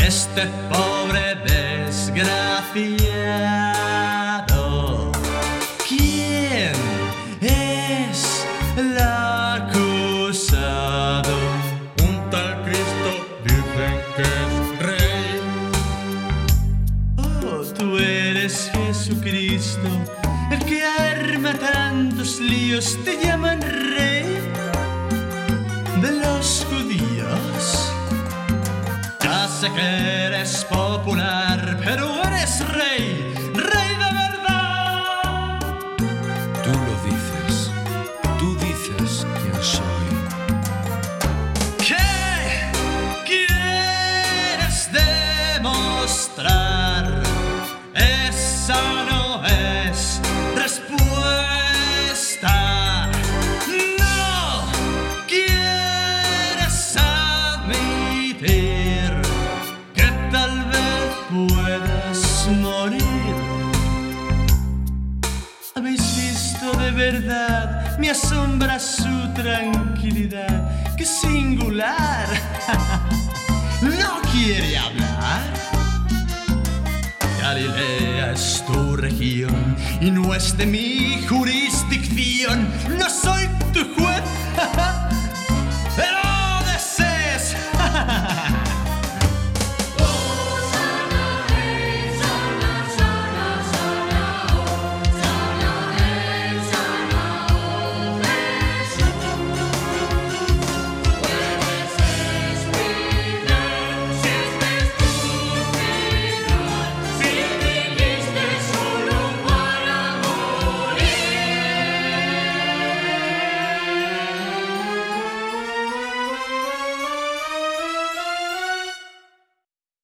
este pobre desgraciado. ¿Quién es el acusado? Un tal Cristo dicen que es rey. Oh, tú eres Jesucristo, el que arma tantos líos. Te llaman rey de los judíos. Ya sé que eres popular, pero eres rey, rey de verdad. Tú lo dices, tú dices quién soy. ¿Qué quieres demostrar? Esa no es respuesta. No quieres admitir que tal vez puedas morir. ¿Habéis visto de verdad? Me asombra su tranquilidad. ¡Qué singular! ¿No quiere hablar? Galilea es tu región y no es de mi jurisdicción. No soy tu juez.